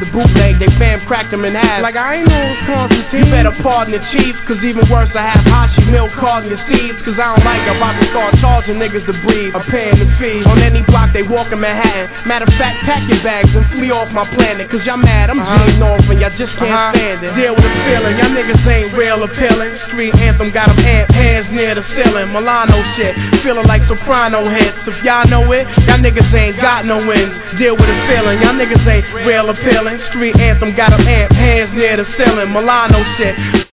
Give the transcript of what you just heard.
the bootleg, they fam cracked them in half. Like I ain't know it was Constantine. You better pardon the chief, cause even worse I have Hashi milk carding the seeds. Cause I don't like I'm about to start charging niggas to breathe, I'm paying the fee. On any block they walk in Manhattan. Matter of fact, pack your bags and flee off my planet. Cause y'all mad, I'm Gene North and y'all just can't stand it. Deal with the feeling, y'all niggas ain't real appealing. Street anthem got them hands near the ceiling. Milano shit, feeling like soprano hits. If y'all know it, y'all niggas ain't got no wins. Deal with the feeling, y'all niggas ain't real appealing. Street anthem got them hands near the ceiling. Milano shit.